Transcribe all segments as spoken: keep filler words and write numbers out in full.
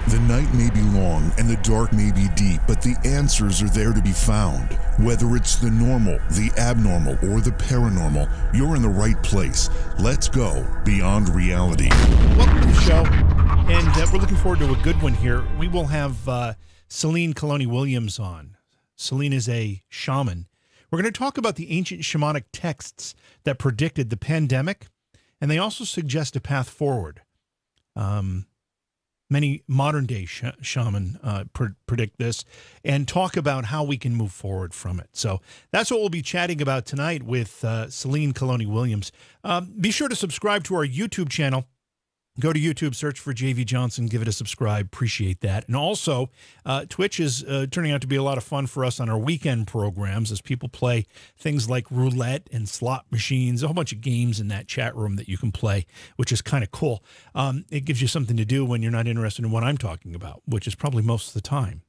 The night may be long and the dark may be deep, but the answers are there to be found. Whether it's the normal, the abnormal, or the paranormal, you're in the right place. Let's go beyond reality. Welcome to the show, and uh, we're looking forward to a good one here. We will have uh, Celine Calloni-Williams on. Celine is a shaman. We're going to talk about the ancient shamanic texts that predicted the pandemic, and they also suggest a path forward. Um... Many modern-day sh- shaman uh, pr- predict this and talk about how we can move forward from it. So that's what we'll be chatting about tonight with uh, Celine Calloni-Williams. Um, be sure to subscribe to our YouTube channel. Go to YouTube, search for J V Johnson, give it a subscribe. Appreciate that. And also, uh, Twitch is uh, turning out to be a lot of fun for us on our weekend programs as people play things like roulette and slot machines, a whole bunch of games in that chat room that you can play, which is kind of cool. Um, it gives you something to do when you're not interested in what I'm talking about, which is probably most of the time.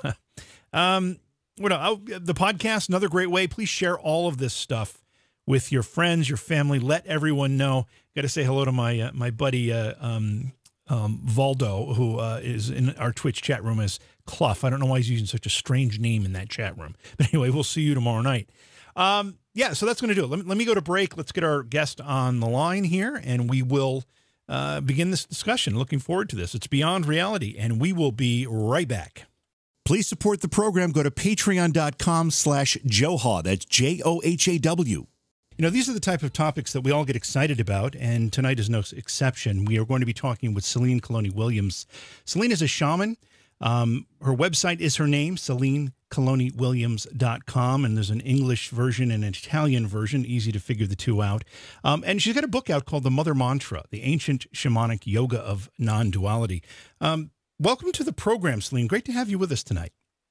um, what else? Oh, the podcast, another great way. Please share all of this stuff with your friends, your family. Let everyone know. Got to say hello to my uh, my buddy uh, um, um, Valdo, who uh, is in our Twitch chat room as Clough. I don't know why he's using such a strange name in that chat room. But anyway, we'll see you tomorrow night. Um, yeah, so that's going to do it. Let me, let me go to break. Let's get our guest on the line here, and we will uh, begin this discussion. Looking forward to this. It's Beyond Reality, and we will be right back. Please support the program. Go to patreon.com slash Johaw. That's J O H A W. You know, these are the type of topics that we all get excited about, and tonight is no exception. We are going to be talking with Celine Calloni-Williams. Celine is a shaman. Um, her website is her name, celine calloni williams dot com, and there's an English version and an Italian version, easy to figure the two out. Um, and she's got a book out called The Mother Mantra, The Ancient Shamanic Yoga of Non-Duality. Um, welcome to the program, Celine. Great to have you with us tonight.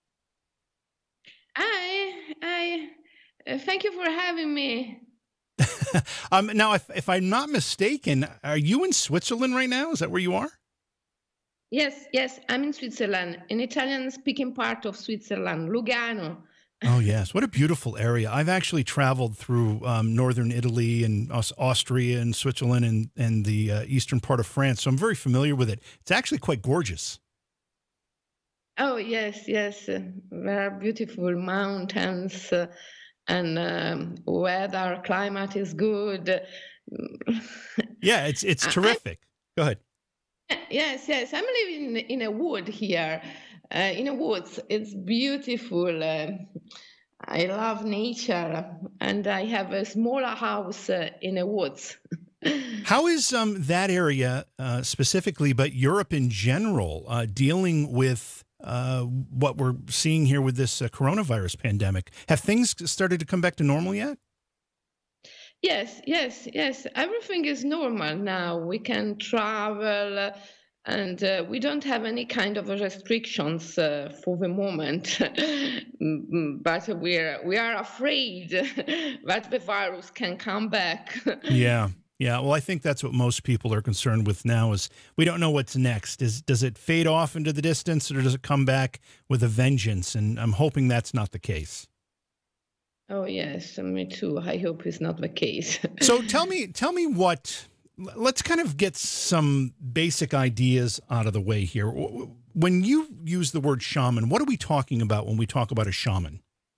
Hi, I, uh, thank you for having me. um, now, if, if I'm not mistaken, are you in Switzerland right now? Is that where you are? Yes, yes, I'm in Switzerland, an Italian-speaking part of Switzerland, Lugano. Oh, yes. What a beautiful area. I've actually traveled through um, northern Italy and Aus- Austria and Switzerland and, and the uh, eastern part of France, so I'm very familiar with it. It's actually quite gorgeous. Oh, yes, yes. Uh, there are beautiful mountains. Uh, and um, weather, climate is good. Yeah, it's it's terrific. I, Go ahead. Yes, yes. I'm living in a wood here, uh, in a woods. It's beautiful. Uh, I love nature, and I have a smaller house uh, in a woods. How is um, that area uh, specifically, but Europe in general, uh, dealing with Uh, what we're seeing here with this uh, coronavirus pandemic? Have things started to come back to normal yet? Yes, yes, yes. Everything is normal now. We can travel uh, and uh, we don't have any kind of restrictions uh, for the moment. But we're, we are afraid that the virus can come back. Yeah. Yeah, well, I think that's what most people are concerned with now is we don't know what's next. Is Does it fade off into the distance or does it come back with a vengeance? And I'm hoping that's not the case. Oh, yes, me too. I hope it's not the case. So tell me, tell me what, let's kind of get some basic ideas out of the way here. When you use the word shaman, what are we talking about when we talk about a shaman?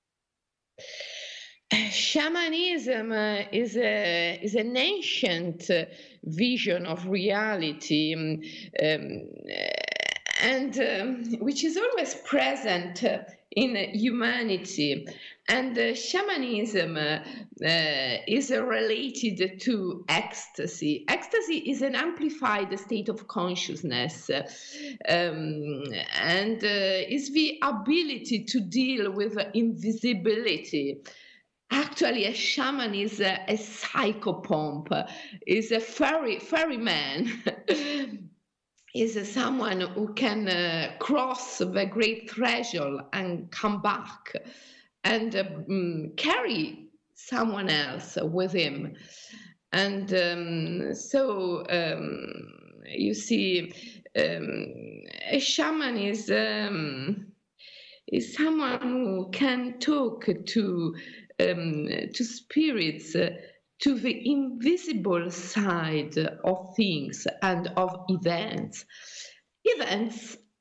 Shamanism uh, is a is an ancient uh, vision of reality, um, um, and um, which is always present uh, in humanity. And uh, shamanism uh, uh, is uh, related to ecstasy. Ecstasy is an amplified state of consciousness, uh, um, and uh, is the ability to deal with invisibility. Actually, a shaman is a, a psychopomp, is a fairy, fairy man, is someone who can uh, cross the great threshold and come back and uh, um, carry someone else with him. And um, so, um, you see, um, a shaman is, um, is someone who can talk to Um, to spirits, uh, to the invisible side of things and of events. Events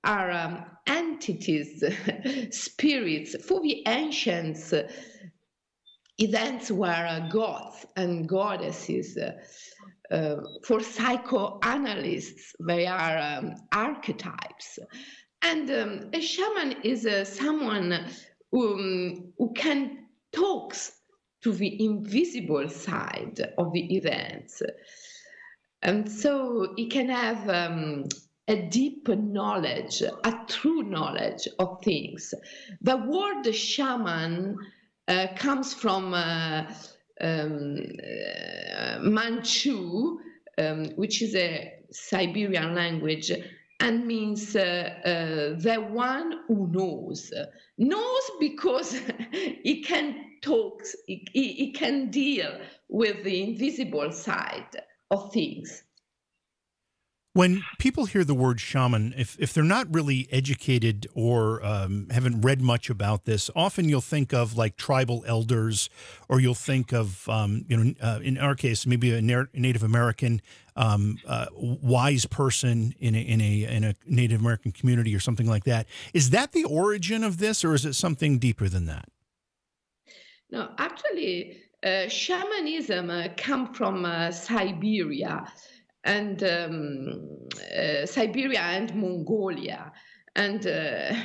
are um, entities, spirits. For the ancients, uh, events were uh, gods and goddesses. Uh, uh, for psychoanalysts, they are um, archetypes. And um, a shaman is uh, someone who, um, who can talk to the invisible side of the events. And so he can have um, a deep knowledge, a true knowledge of things. The word shaman uh, comes from uh, um, uh, Manchu, um, which is a Siberian language, and means uh, uh, the one who knows. Knows because he can talk, he, he can deal with the invisible side of things. When people hear the word shaman, if, if they're not really educated or um, haven't read much about this, often you'll think of like tribal elders, or you'll think of, um, you know, uh, in our case, maybe a Na- Native American um, uh, wise person in a, in a in a Native American community or something like that. Is that the origin of this, or is it something deeper than that? No, actually, uh, shamanism uh, come from uh, Siberia. and um, uh, Siberia and Mongolia. And, uh,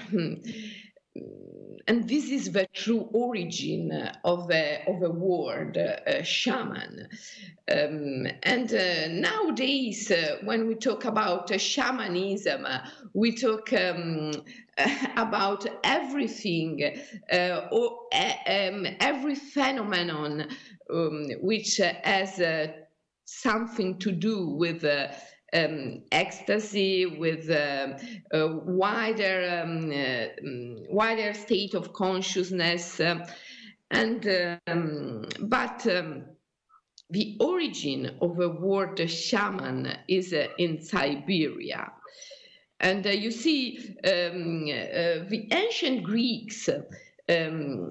and this is the true origin of the, of the word uh, shaman. Um, and uh, nowadays, uh, when we talk about uh, shamanism, uh, we talk um, about everything, uh, or uh, um, every phenomenon um, which uh, has uh, something to do with uh, um, ecstasy, with uh, a wider, um, uh, wider state of consciousness, uh, and um, but um, the origin of the word shaman is uh, in Siberia. And uh, you see, um, uh, the ancient Greeks um,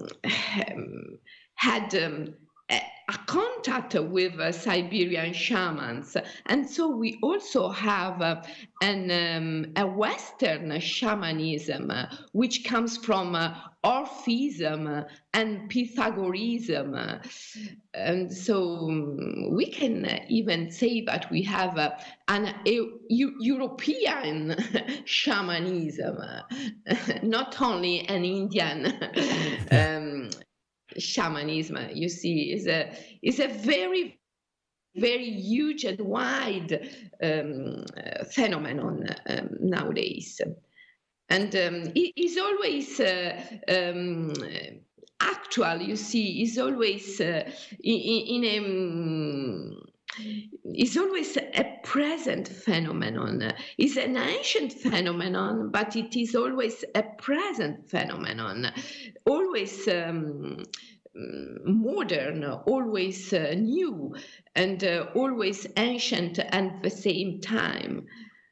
had um, a, a contact with uh, Siberian shamans. And so we also have uh, an, um, a Western shamanism, uh, which comes from uh, Orphism and Pythagoreanism. And so um, we can uh, even say that we have uh, an a, U- European shamanism, not only an Indian um, shamanism. You see, is a is a very very huge and wide um, uh, phenomenon um, nowadays, and um, it is always uh, um, actual. You see, is always uh, in, in a um, is always a present phenomenon. It's an ancient phenomenon, but it is always a present phenomenon. Always um, modern, always uh, new, and uh, always ancient at the same time.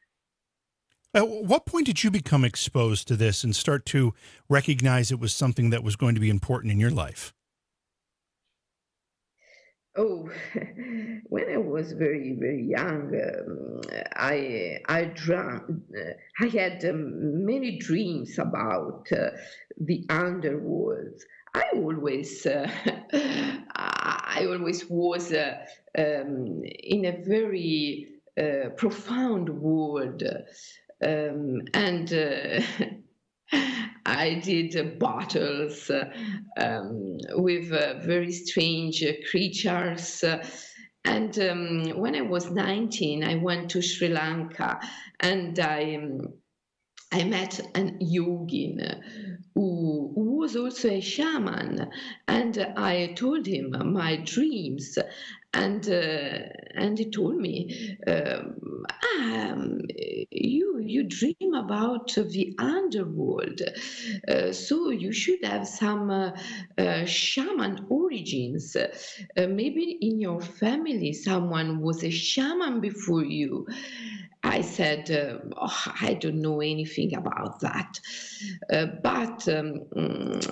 At what point did you become exposed to this and start to recognize it was something that was going to be important in your life? Oh, when I was very, very young, um, I I dreamt, I had um, many dreams about uh, the underworld. I always, uh, I always was uh, um, in a very uh, profound world, um, and. Uh, I did uh, battles uh, um, with uh, very strange uh, creatures. Uh, and um, when I was nineteen, I went to Sri Lanka, and I, um, I met an yogin who, who was also a shaman. And I told him my dreams. And uh, and he told me, um, um, you you dream about the underworld, uh, so you should have some uh, uh, shaman origins. Uh, maybe in your family someone was a shaman before you. I said, uh, oh, I don't know anything about that. Uh, but um, uh,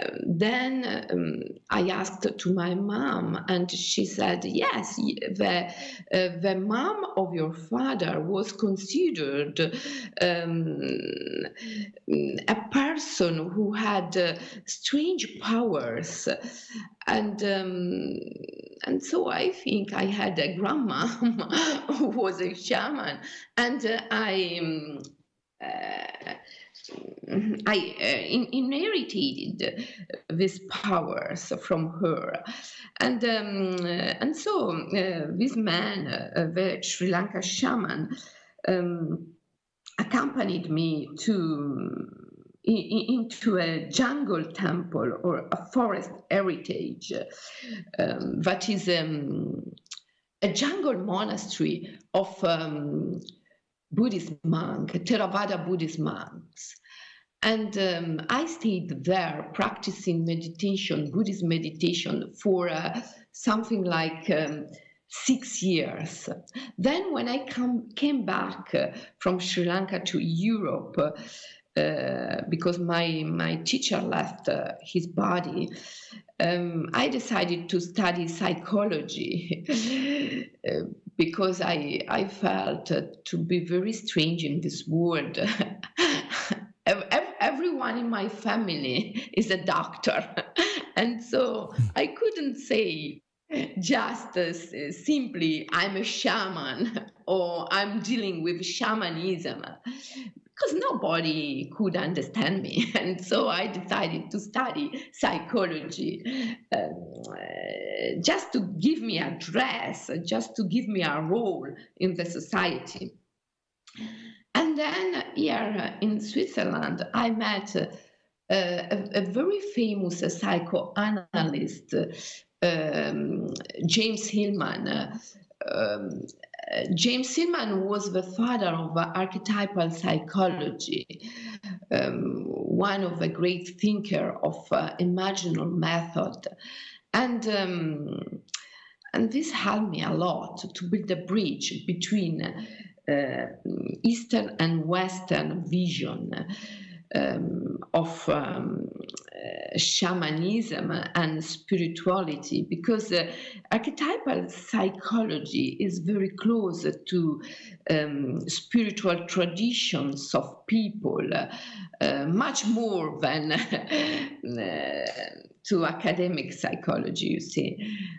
then um, I asked to my mom, and she said, yes, the, uh, the mom of your father was considered um, a person who had uh, strange powers. And um, and so I think I had a grandma who was a shaman, and uh, I um, uh, I uh, in, inherited these powers from her, and um, and so uh, this man, uh, the Sri Lanka shaman, um, accompanied me to into a jungle temple or a forest heritage um, that is um, a jungle monastery of um, Buddhist monk, Theravada Buddhist monks. And um, I stayed there practicing meditation, Buddhist meditation, for uh, something like um, six years. Then when I come, came back uh, from Sri Lanka to Europe, uh, Uh, because my, my teacher left uh, his body, um, I decided to study psychology uh, because I, I felt uh, to be very strange in this world. Everyone in my family is a doctor. And so I couldn't say just uh, simply, I'm a shaman or I'm dealing with shamanism, because nobody could understand me. And so I decided to study psychology um, uh, just to give me a dress, just to give me a role in the society. And then here in Switzerland, I met uh, a, a very famous psychoanalyst, um, James Hillman. Uh, um, Uh, James Hillman was the father of uh, archetypal psychology, um, one of the great thinkers of uh, imaginal method. And, um, and this helped me a lot to build a bridge between uh, Eastern and Western vision um, of um, uh, shamanism and spirituality, because uh, archetypal psychology is very close to um, spiritual traditions of people, uh, much more than uh, to academic psychology, you see.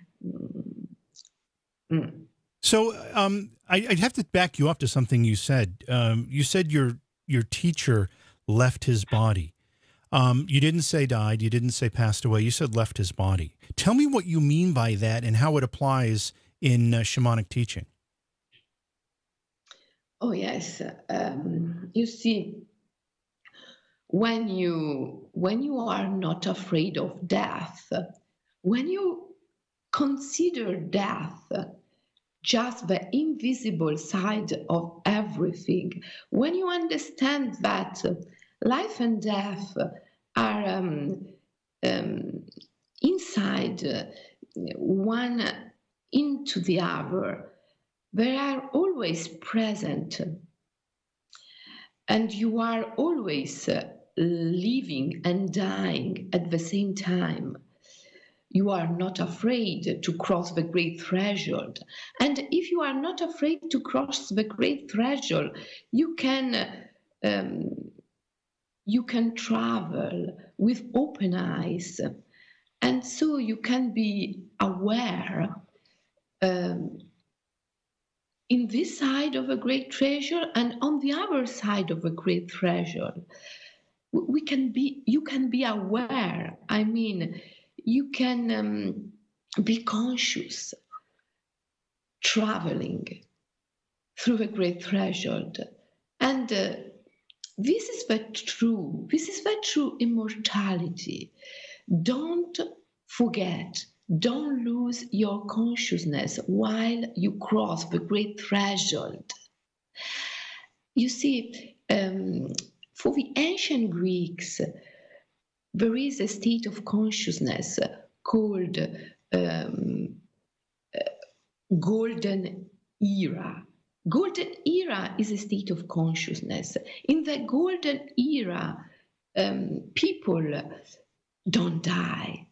Mm. So um, I, I'd have to back you up to something you said. Um, you said your your teacher left his body. Um, you didn't say died. You didn't say passed away. You said left his body. Tell me what you mean by that and how it applies in uh, shamanic teaching. Oh, yes. Um, you see, when you, when you are not afraid of death, when you consider death just the invisible side of everything, when you understand that life and death are um, um, inside uh, one into the other, they are always present, and you are always uh, living and dying at the same time. You are not afraid to cross the great threshold. And if you are not afraid to cross the great threshold, you can um, you can travel with open eyes. And so you can be aware um, in this side of a great treasure and on the other side of a great treasure. We can be, you can be aware. I mean, you can um, be conscious, traveling through a great threshold. And uh, this is the true, this is the true immortality. Don't forget, don't lose your consciousness while you cross the great threshold. You see, um, for the ancient Greeks, there is a state of consciousness called um, uh, golden era. Golden era is a state of consciousness. In the golden era, um, people don't die.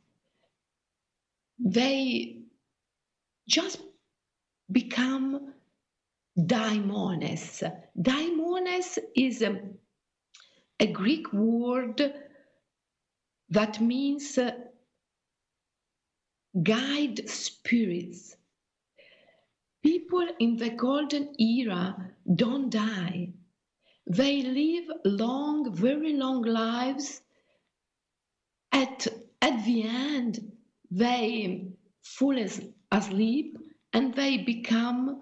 They just become daimones. Daimones is a, a Greek word that means uh, guide spirits. People in the golden era don't die. They live long, very long lives. At, at the end, they fall as, asleep and they become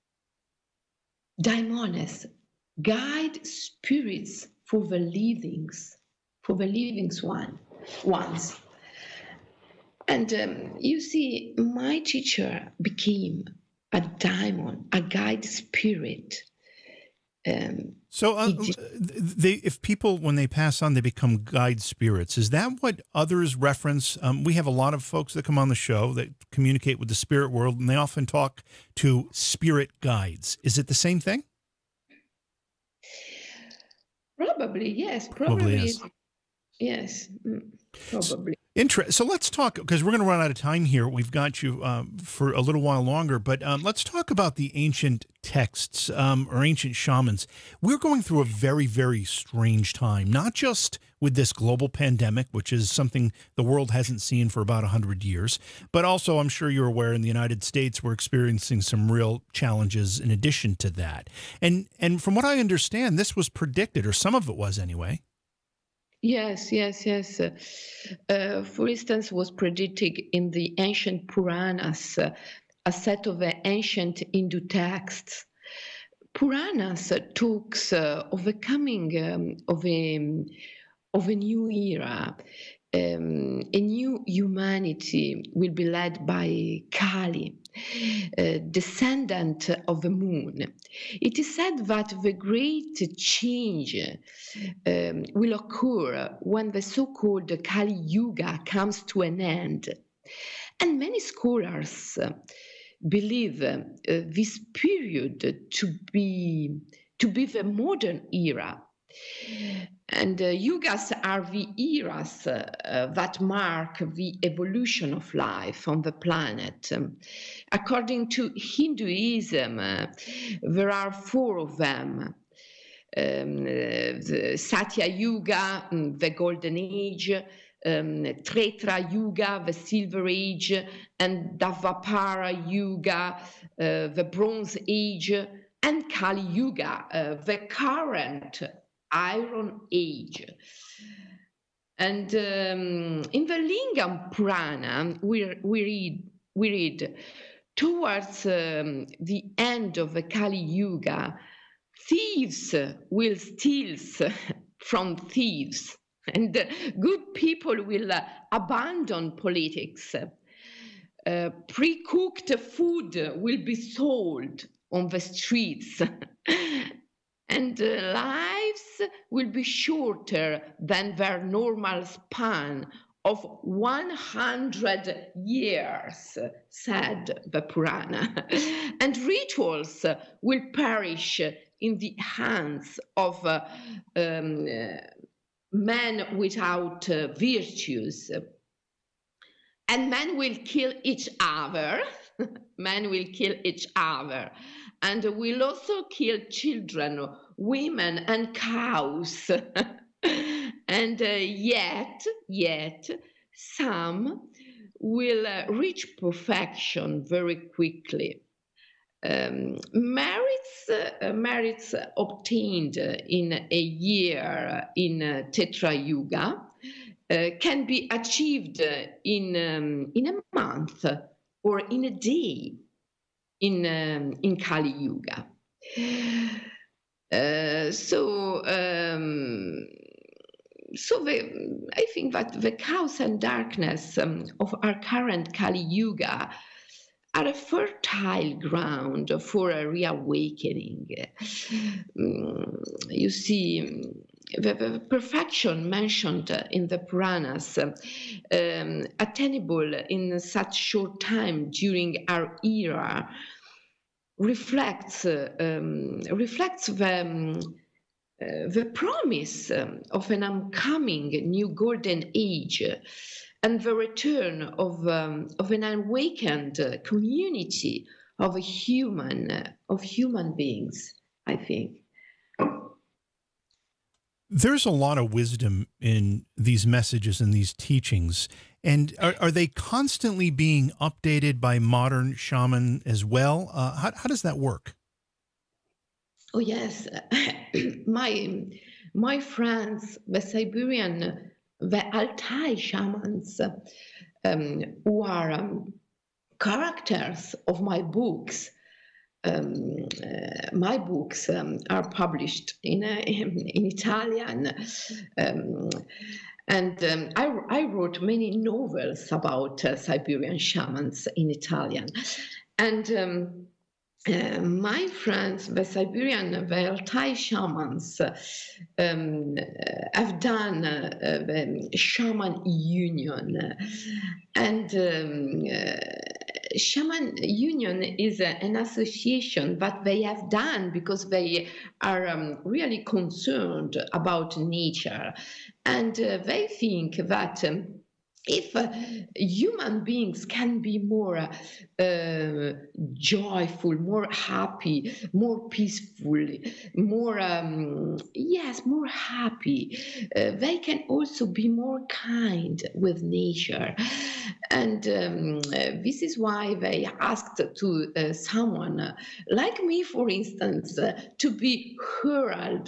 daimones, guide spirits for the livings, for the livings one, ones. And um, you see, my teacher became a daimon, a guide spirit. Um, so uh, it, they, if people, when they pass on, they become guide spirits. Is that what others reference? Um, we have a lot of folks that come on the show that communicate with the spirit world, and they often talk to spirit guides. Is it the same thing? Probably, yes. Probably, probably is. Yes, probably. Inter- so let's talk, because we're going to run out of time here. We've got you um, for a little while longer, but um, let's talk about the ancient texts um, or ancient shamans. We're going through a very, very strange time, not just with this global pandemic, which is something the world hasn't seen for about one hundred years, but also, I'm sure you're aware, in the United States, we're experiencing some real challenges in addition to that. And, and from what I understand, this was predicted, or some of it was anyway. Yes, yes, yes. Uh, uh, for instance, was predicted in the ancient Puranas, uh, a set of uh, ancient Hindu texts. Puranas uh, talks uh, of the coming um, of a of a new era. Um, a new humanity will be led by Kali, uh, descendant of the moon. It is said that the great change um, will occur when the so-called Kali Yuga comes to an end. And many scholars uh, believe uh, this period to be, to be the modern era. And uh, yugas are the eras uh, uh, that mark the evolution of life on the planet. Um, according to Hinduism, uh, there are four of them. Um, uh, the Satya Yuga, um, the Golden Age, um, Treta Yuga, the Silver Age, and Dvapara Yuga, uh, the Bronze Age, and Kali Yuga, uh, the current Iron Age. And um, in the Lingam Purana, we, we, read, we read, towards um, the end of the Kali Yuga, thieves will steal from thieves, and good people will uh, abandon politics. Uh, pre-cooked food will be sold on the streets. And uh, lives will be shorter than their normal span of one hundred years, said the Purana. And rituals will perish in the hands of uh, um, uh, men without uh, virtues. And men will kill each other. Men will kill each other. And will also kill children, women, and cows. And uh, yet, yet, some will uh, reach perfection very quickly. Um, merits, uh, merits obtained in a year in uh, Tetra Yuga uh, can be achieved in, um, in a month or in a day in um, in Kali Yuga. Uh, so um, so the, I think that the chaos and darkness um, of our current Kali Yuga are a fertile ground for a reawakening. Um, you see, the, the perfection mentioned in the Puranas, um, attainable in such short time during our era, reflects uh, um, reflects the um, uh, the promise um, of an upcoming new golden age uh, and the return of, um, of an awakened uh, community of a human, uh, of human beings, I think. There's a lot of wisdom in these messages and these teachings. And are, are they constantly being updated by modern shaman as well? Uh, how, how does that work? Oh, yes. my, my friends, the Siberian, the Altai shamans, um, who are um, characters of my books, Um, uh, my books um, are published in, uh, in Italian, um, and um, I, I wrote many novels about uh, Siberian shamans in Italian. And um, uh, my friends, the Siberian, the Altai shamans, uh, um, have done uh, uh, the Shaman Union, and um, uh, Shaman Union is a, an association that they have done because they are um, really concerned about nature. And uh, they think that um, if uh, human beings can be more uh, joyful, more happy, more peaceful, more, um, yes, more happy, uh, they can also be more kind with nature. And um, uh, this is why they asked to uh, someone uh, like me, for instance, uh, to be herald.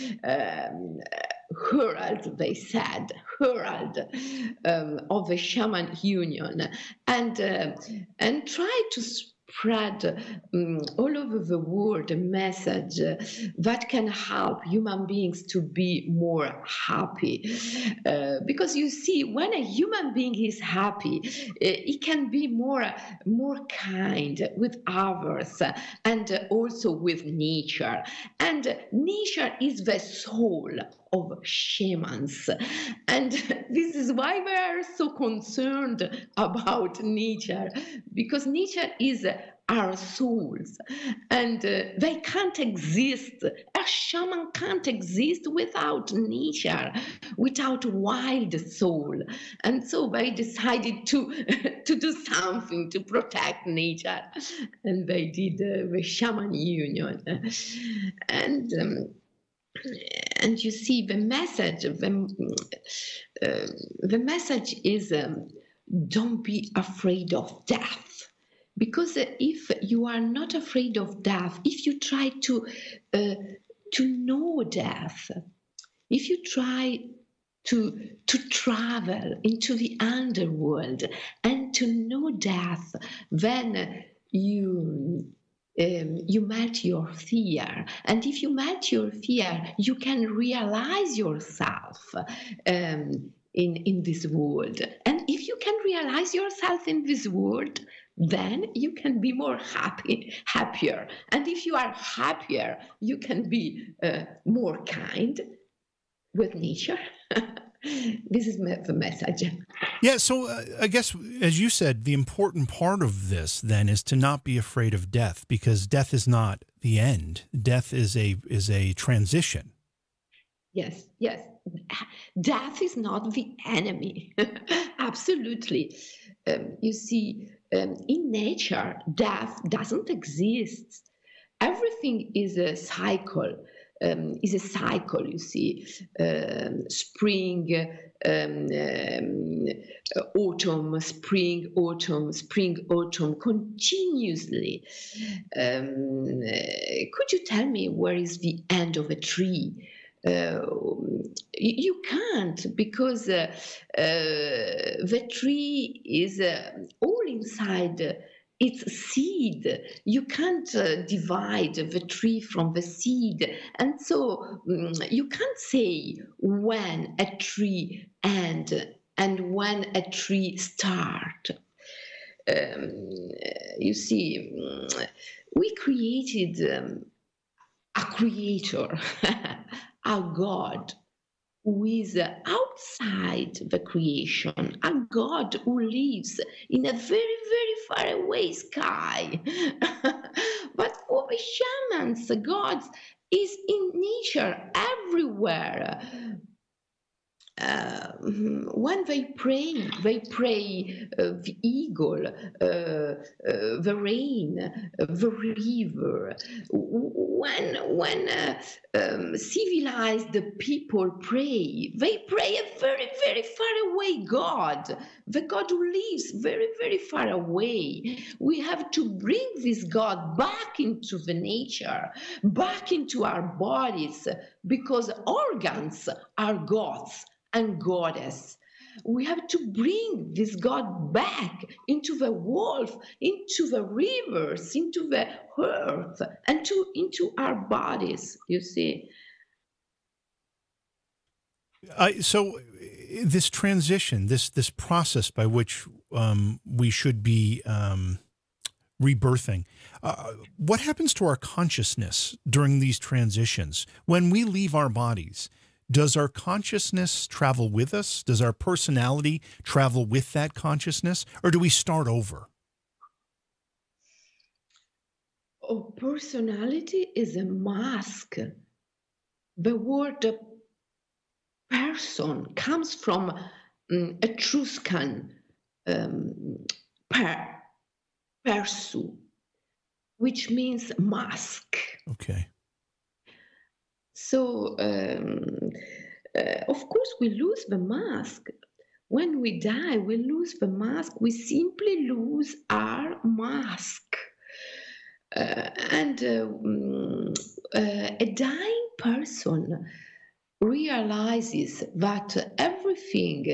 Um, herald, they said, herald um, of the Shaman Union, and uh, and try to spread um, all over the world a message uh, that can help human beings to be more happy. Uh, because you see, when a human being is happy, uh, he can be more, more kind with others uh, and uh, also with nature. And uh, nature is the soul of shamans. And this is why we are so concerned about nature, because nature is our souls, and uh, they can't exist. A shaman can't exist without nature, without wild soul. And so they decided to to do something to protect nature, and they did uh, the Shaman Union. And um, and you see, the message, the, uh, the message is um, don't be afraid of death. Because if you are not afraid of death, if you try to uh, to know death, if you try to to travel into the underworld and to know death, then you um, you met your fear, and if you met your fear, you can realize yourself um, in in this world. And if you can realize yourself in this world, then you can be more happy, happier. And if you are happier, you can be uh, more kind with nature. This is the message. Yeah, so uh, I guess, as you said, the important part of this then is to not be afraid of death, because death is not the end. Death is a is a transition. Yes, yes. Death is not the enemy. Absolutely. Um, you see, um, in nature, death doesn't exist. Everything is a cycle. Um, is a cycle, you see, um, spring, um, um, autumn, spring, autumn, spring, autumn, continuously. Um, could you tell me where is the end of a tree? Uh, you can't, because uh, uh, the tree is uh, all inside uh, its seed. You can't uh, divide the tree from the seed. And so um, you can't say when a tree ends and when a tree starts. Um, you see, we created um, a creator, a God who is outside the creation, a God who lives in a very, very far away sky. But for the shamans, God is in nature everywhere. Uh, when they pray, they pray uh, the eagle, uh, uh, the rain, uh, the river. When when uh, um, civilized people pray, they pray a very, very far away God, the God who lives very, very far away. We have to bring this God back into the nature, back into our bodies, because organs are gods and goddess. We have to bring this God back into the wolf, into the rivers, into the earth, and to into our bodies, you see. Uh, so this transition, this this process by which um, we should be um, rebirthing, uh, what happens to our consciousness during these transitions? When we leave our bodies, does our consciousness travel with us? Does our personality travel with that consciousness? Or do we start over? Oh, personality is a mask. The word person comes from um, Etruscan um, per, persu, which means mask. Okay. So, um, uh, of course, we lose the mask. When we die, we lose the mask. We simply lose our mask. Uh, and uh, um, uh, a dying person realizes that everything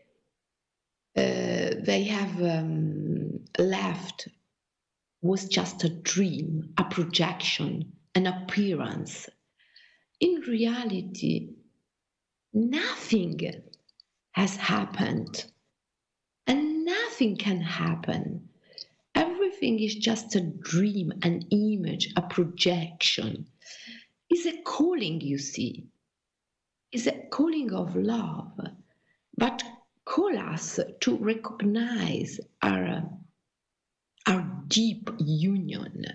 uh, they have um, left was just a dream, a projection, an appearance. In reality, nothing has happened, and nothing can happen. Everything is just a dream, an image, a projection. It's a calling, you see. It's a calling of love, but call us to recognize our, our deep union.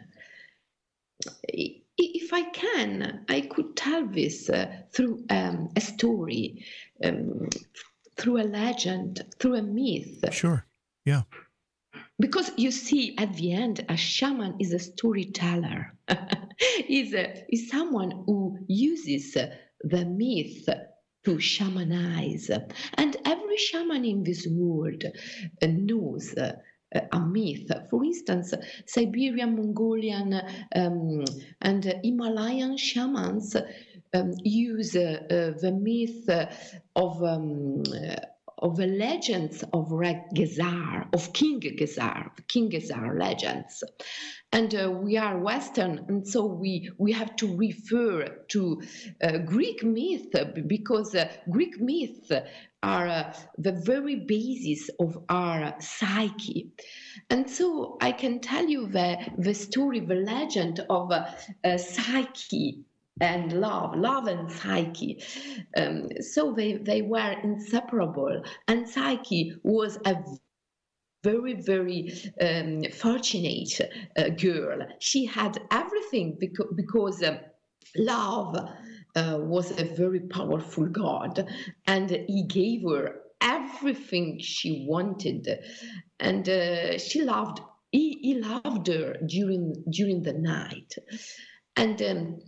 If I can, I could tell this uh, through um, a story, um, through a legend, through a myth. Sure, yeah. Because you see, at the end, a shaman is a storyteller. is, a, is someone who uses the myth to shamanize. And every shaman in this world knows uh, a myth. For instance, Siberian, Mongolian, um, and Himalayan shamans um, use uh, uh, the myth of um, of the legends of Gezar, of King Gezar, King Gezar legends. And uh, we are Western, and so we, we have to refer to uh, Greek myth, because uh, Greek myths are uh, the very basis of our psyche. And so I can tell you the, the story, the legend of uh, uh, Psyche and love, love and Psyche. Um, so they, they were inseparable. And Psyche was a very, very um, fortunate uh, girl. She had everything because, because um, love uh, was a very powerful God, and he gave her everything she wanted. And uh, she loved, he, he loved her during, during the night. And um,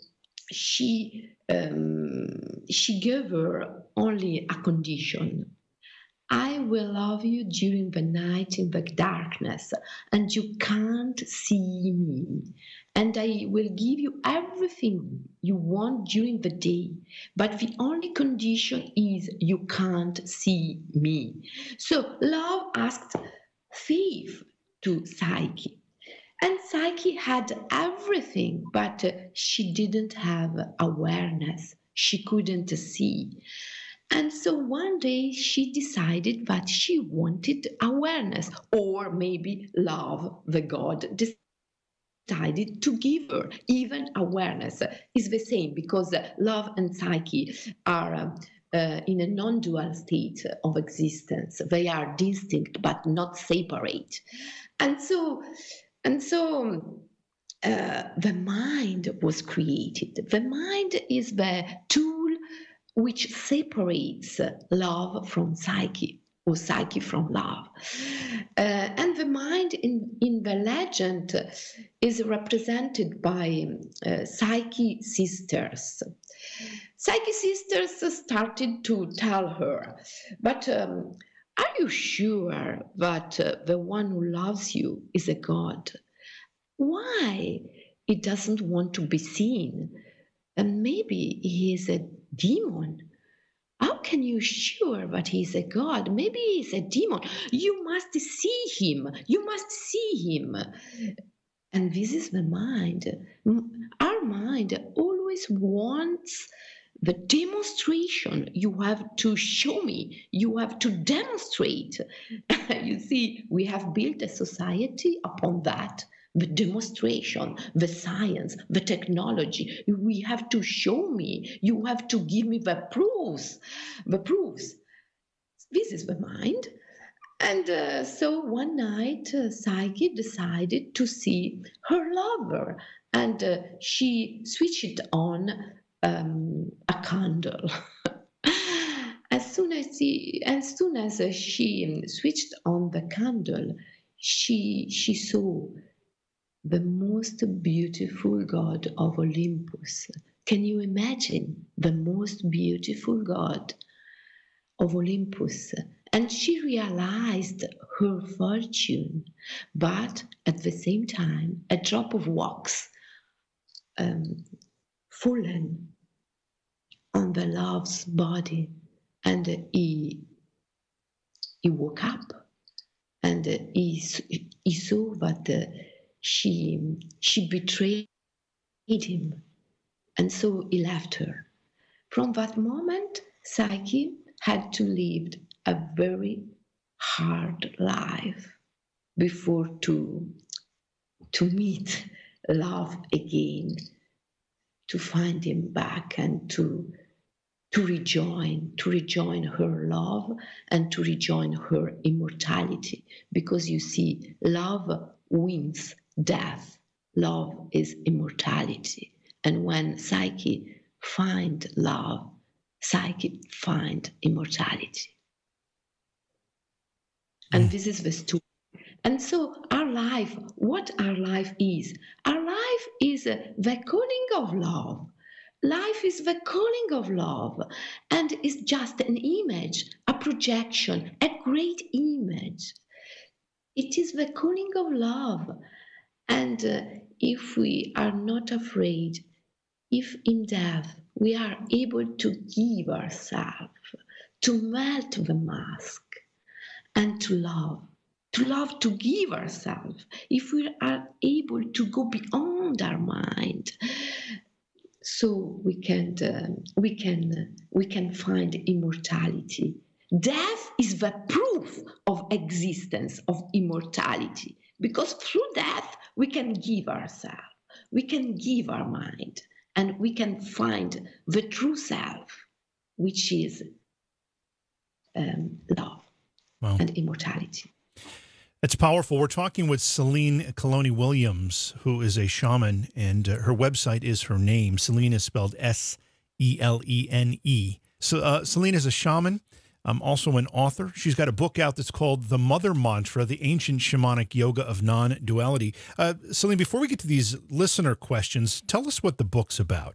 she um, she gave her only a condition. I will love you during the night in the darkness, and you can't see me. And I will give you everything you want during the day, but the only condition is you can't see me. So love asked faith to Psyche. And Psyche had everything, but uh, she didn't have awareness. She couldn't see. And so one day she decided that she wanted awareness, or maybe love, the God decided to give her even awareness. Is the same, because love and Psyche are uh, uh, in a non-dual state of existence. They are distinct but not separate. And so And so uh, the mind was created. The mind is the tool which separates love from psyche, or psyche from love. Uh, and the mind in, in the legend is represented by uh, Psyche sisters. Psyche sisters started to tell her, but um, are you sure that uh, the one who loves you is a god? Why he doesn't want to be seen? And maybe he is a demon. How can you sure that he is a god? Maybe he is a demon. You must see him. You must see him. And this is the mind. Our mind always wants the demonstration. You have to show me. You have to demonstrate. You see, we have built a society upon that. The demonstration, the science, the technology. We have to show me. You have to give me the proofs. The proofs. This is the mind. And uh, so one night, uh, Psyche decided to see her lover, and uh, she switched on um, a candle. As soon as she, as soon as uh, she switched on the candle, she she saw the most beautiful god of Olympus. Can you imagine the most beautiful god of Olympus? And she realized her fortune, but at the same time, a drop of wax um, fallen on the love's body, and he he woke up, and he he saw that. Uh, She, she betrayed him, and so he left her. From that moment, Psyche had to live a very hard life before to, to meet love again, to find him back, and to, to rejoin, to rejoin her love and to rejoin her immortality. Because you see, love wins death. Love is immortality. And when Psyche find love, Psyche find immortality. And mm. this is the story. And so our life, what our life is, our life is uh, the calling of love. Life is the calling of love, and is just an image, a projection, a great image. It is the calling of love. And uh, if we are not afraid, if in death we are able to give ourselves, to melt the mask, and to love, to love, to give ourselves, if we are able to go beyond our mind, so we can, uh, we can, we can find immortality. Death is the proof of existence, of immortality. Because through death, we can give ourselves, we can give our mind, and we can find the true self, which is um, love wow. and immortality. That's powerful. We're talking with Celine Calloni Williams, who is a shaman, and uh, her website is her name. Celine is spelled S E L E N E. So uh, Celine is a shaman. I'm also an author. She's got a book out that's called The Mother Mantra, The Ancient Shamanic Yoga of Non-Duality. Uh, Celine, before we get to these listener questions, tell us what the book's about.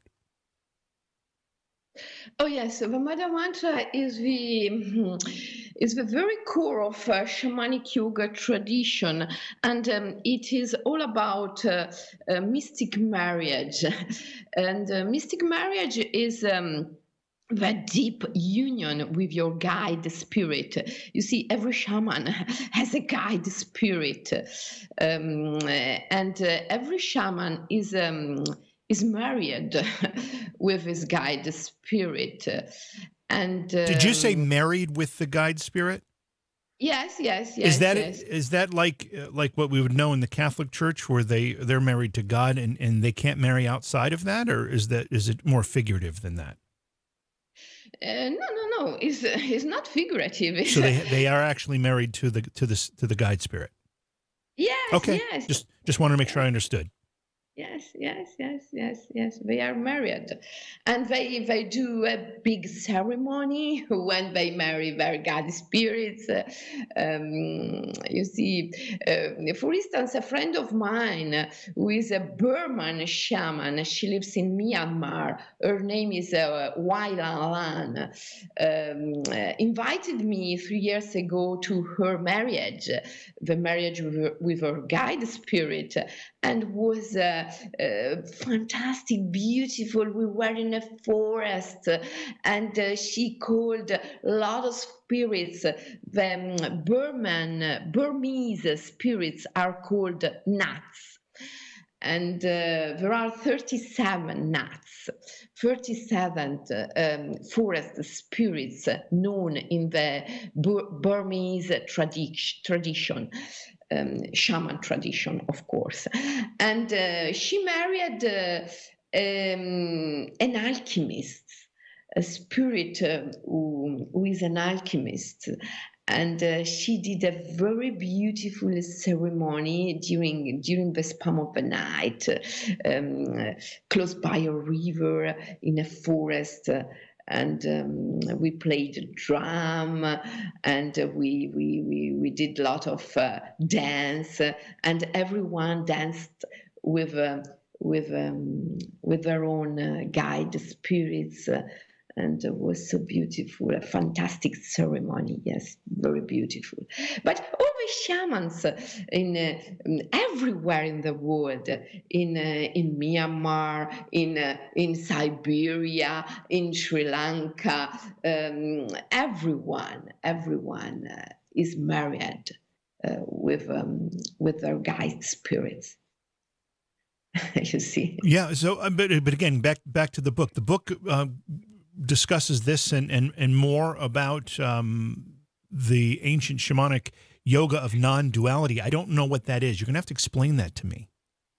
Oh, yes. The Mother Mantra is the, is the very core of uh, shamanic yoga tradition. And um, it is all about uh, uh, mystic marriage. And uh, mystic marriage is... Um, that deep union with your guide spirit. You see, every shaman has a guide spirit, um, and uh, every shaman is um, is married with his guide spirit. And um, did you say married with the guide spirit? Yes, yes, yes. Is that yes. is that like like what we would know in the Catholic Church, where they they're married to God and and they can't marry outside of that, or is that is it more figurative than that? Uh, no, no, no. It's uh, it's not figurative. It's so they they are actually married to the to the to the guide spirit. Yes. Okay. Yes. Just just wanted to make sure I understood. Yes, yes, yes, yes, yes. They are married, and they they do a big ceremony when they marry their god spirits. Uh, Um, you see, uh, for instance, a friend of mine uh, who is a Burman shaman. She lives in Myanmar. Her name is uh, Wailan Lan. Um, uh, invited me three years ago to her marriage, the marriage with her, with her guide spirit, and was uh, uh, fantastic, beautiful. We were in a forest, uh, and uh, she called a lot of spirits. The um, Burman, Burmese spirits are called nuts. And uh, there are thirty-seven nuts, thirty-seven um, forest spirits known in the Bur- Burmese tradi- tradition. Um, shaman tradition, of course. And uh, she married uh, um, an alchemist, a spirit uh, who, who is an alchemist. And uh, she did a very beautiful ceremony during during the spam of the night, um, close by a river in a forest. Uh, and um, we played drum, and uh, we, we we we did a lot of uh, dance, uh, and everyone danced with uh, with um, with their own uh, guide spirits, uh, and it was so beautiful, a fantastic ceremony. Yes, very beautiful. But all the shamans uh, in uh, everywhere in the world, in uh, in Myanmar, in uh, in Siberia, in Sri Lanka, um, everyone, everyone uh, is married uh, with um, with their guide spirits. You see. Yeah. So, uh, but but again, back back to the book. The book uh, discusses this and and and more about um, the ancient shamanic yoga of non-duality. I don't know what that is. You're gonna have to explain that to me.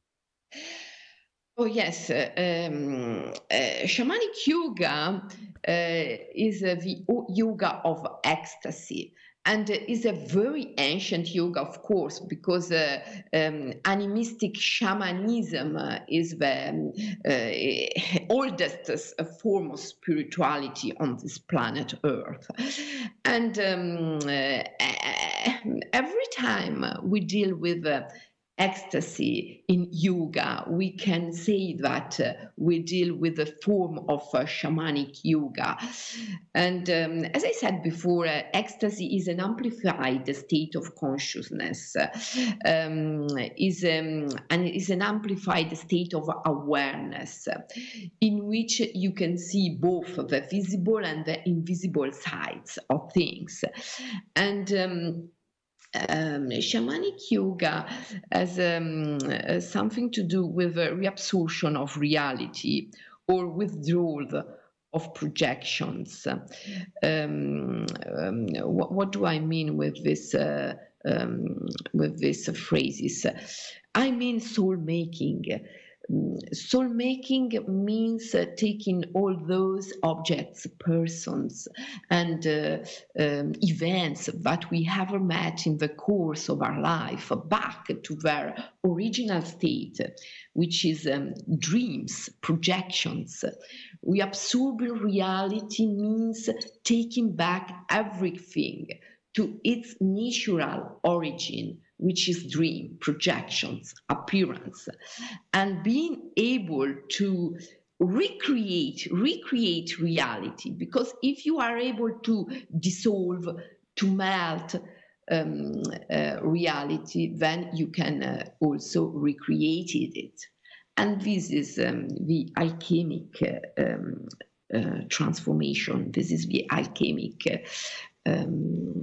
Oh yes, uh, um, uh, shamanic yoga uh, is uh, the o- yoga of ecstasy, and uh, is a very ancient yoga, of course, because uh, um, animistic shamanism uh, is the um, uh, oldest uh, form of spirituality on this planet Earth. And um, uh, every time we deal with uh, ecstasy in yoga, we can say that uh, we deal with a form of uh, shamanic yoga. And um, as I said before, uh, ecstasy is an amplified state of consciousness, uh, um, is, um, and is an amplified state of awareness uh, in which you can see both the visible and the invisible sides of things. And um, um, shamanic yoga has um, uh, something to do with a reabsorption of reality or withdrawal of projections. Um, um, what, what do I mean with this? Uh, um, with these phrases, I mean soul making. Soul making means uh, taking all those objects, persons, and uh, um, events that we have met in the course of our life back to their original state, which is um, dreams, projections. Reabsorbing reality means taking back everything to its natural origin, which is dream, projections, appearance, and being able to recreate, recreate reality. Because if you are able to dissolve, to melt um, uh, reality, then you can uh, also recreate it. And this is um, the alchemic uh, um, uh, transformation. This is the alchemic uh, um,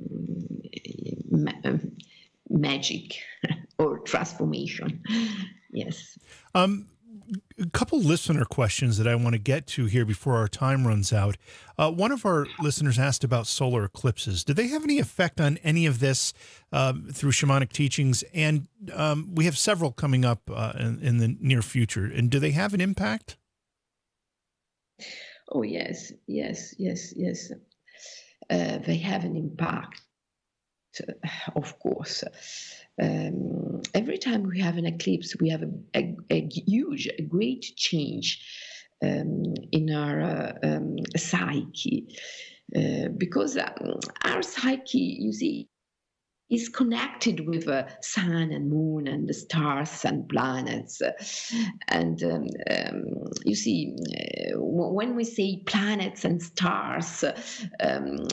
ma- magic or transformation. Yes. Um, a couple listener questions that I want to get to here before our time runs out. Uh, one of our listeners asked about solar eclipses. Do they have any effect on any of this um, through shamanic teachings? And um, we have several coming up uh, in, in the near future. And do they have an impact? Oh, yes, yes, yes, yes. Uh, they have an impact. of course. Um, every time we have an eclipse, we have a, a, a huge, a great change um, in our uh, um, psyche, uh, because um, our psyche, you see, is connected with uh, sun and moon and the stars and planets. And um, um, you see, uh, when we say planets and stars, um,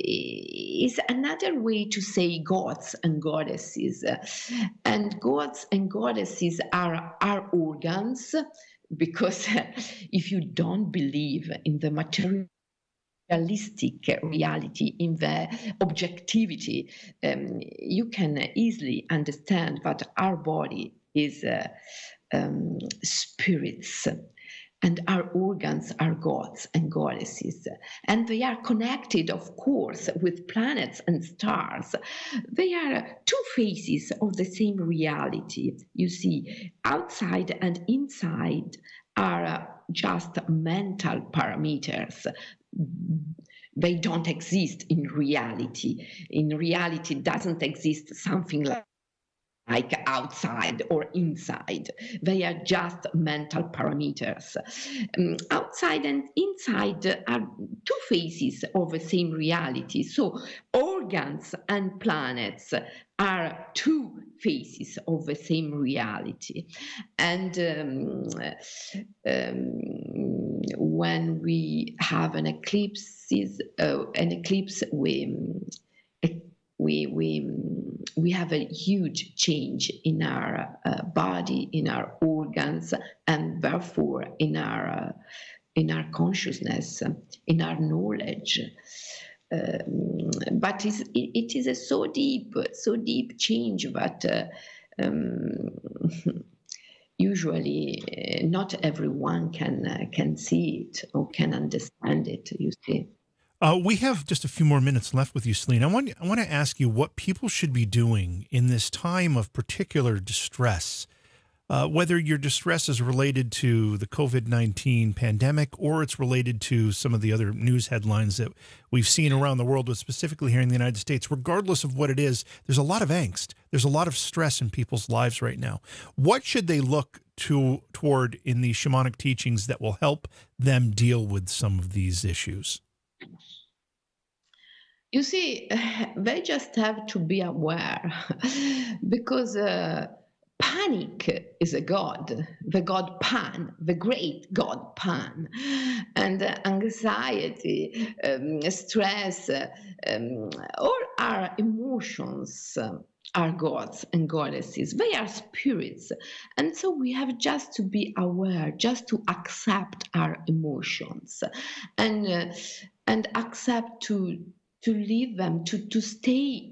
is another way to say gods and goddesses. And gods and goddesses are our organs, because if you don't believe in the material realistic reality, in the objectivity, um, you can easily understand that our body is uh, um, spirits, and our organs are gods and goddesses, and they are connected, of course, with planets and stars. They are two faces of the same reality. You see, outside and inside are just mental parameters. They don't exist in reality. In reality, doesn't exist something like like outside or inside. They are just mental parameters. Um, outside and inside are two faces of the same reality. So organs and planets are two faces of the same reality. And um, um, when we have an eclipse, uh, an eclipse, we we we we have a huge change in our uh, body, in our organs, and therefore in our uh, in our consciousness, in our knowledge. Um, but it's, it, it is a so deep, so deep change that uh, um, usually uh, not everyone can uh, can see it or can understand it. You see. Uh, we have just a few more minutes left with you, Celine. I want I want to ask you what people should be doing in this time of particular distress, uh, whether your distress is related to the COVID nineteen pandemic or it's related to some of the other news headlines that we've seen around the world, but specifically here in the United States. Regardless of what it is, there's a lot of angst. There's a lot of stress in people's lives right now. What should they look to toward in the shamanic teachings that will help them deal with some of these issues? You see, they just have to be aware, because uh, panic is a god, the god Pan, the great god Pan, and uh, anxiety, um, stress, uh, um, all our emotions uh, are gods and goddesses. They are spirits, and so we have just to be aware, just to accept our emotions, and uh, and accept to. to leave them, to, to stay,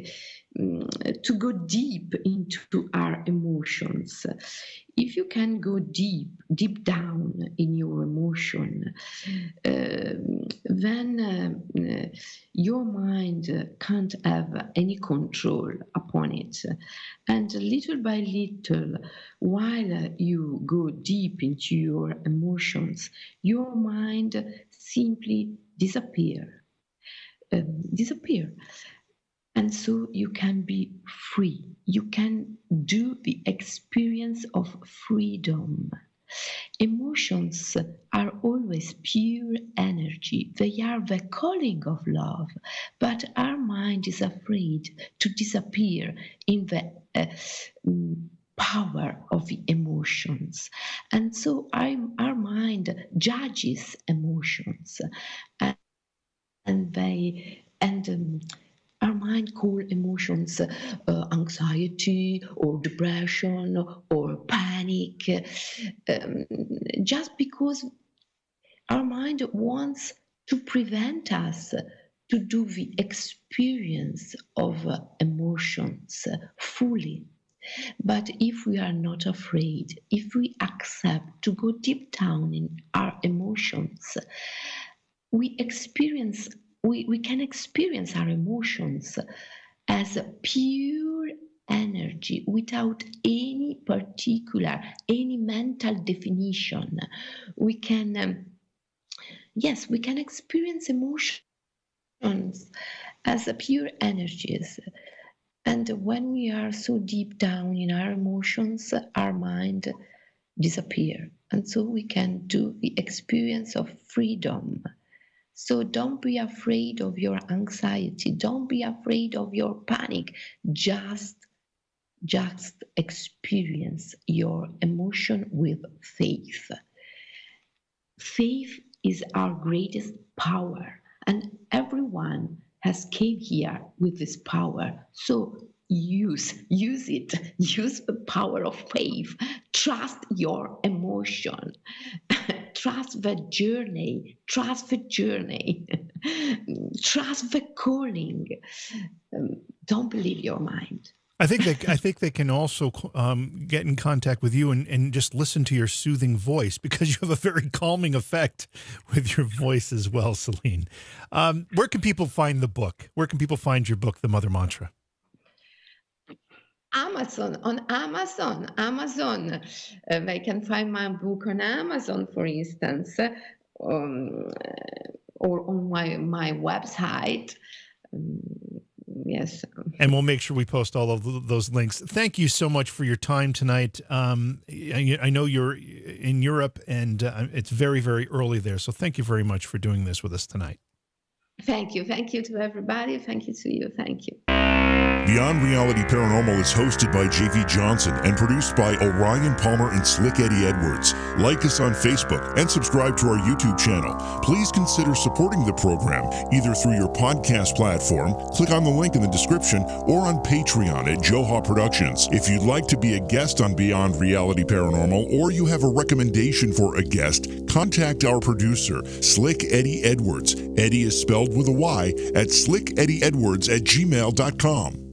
uh, to go deep into our emotions. If you can go deep, deep down in your emotion, uh, then uh, your mind can't have any control upon it. And little by little, while you go deep into your emotions, your mind simply disappears. Um, disappear. And so you can be free. You can do the experience of freedom. Emotions are always pure energy. They are the calling of love, but our mind is afraid to disappear in the uh, power of the emotions. And so our, our mind judges emotions. And And they and um, our mind call emotions uh, anxiety or depression or panic, um, just because our mind wants to prevent us to do the experience of uh, emotions fully. But if we are not afraid, if we accept to go deep down in our emotions, we experience we, we can experience our emotions as pure energy without any particular, any mental definition. We can um, yes, we can experience emotions as a pure energies. And when we are so deep down in our emotions, our mind disappear. And so we can do the experience of freedom. So don't be afraid of your anxiety. Don't be afraid of your panic. Just, just experience your emotion with faith. Faith is our greatest power, and everyone has came here with this power. So use, use it. Use the power of faith. Trust your emotion. Trust the journey. Trust the journey. Trust the calling. Um, don't believe your mind. I think they, I think they can also um, get in contact with you and, and just listen to your soothing voice, because you have a very calming effect with your voice as well, Celine. Um, where can people find the book? Where can people find your book, The Mother Mantra? Amazon, on Amazon, Amazon. Uh, they can find my book on Amazon, for instance, um, or on my, my website. Um, Yes. And we'll make sure we post all of those links. Thank you so much for your time tonight. Um, I, I know you're in Europe, and uh, it's very, very early there. So thank you very much for doing this with us tonight. Thank you. Thank you to everybody. Thank you to you. Thank you. Beyond Reality Paranormal is hosted by J V Johnson and produced by Orion Palmer and Slick Eddie Edwards. Like us on Facebook and subscribe to our YouTube channel. Please consider supporting the program either through your podcast platform, click on the link in the description, or on Patreon at Joha Productions. If you'd like to be a guest on Beyond Reality Paranormal, or you have a recommendation for a guest, contact our producer, Slick Eddie Edwards. Eddie is spelled with a Y, at slick eddie edwards at gmail dot com.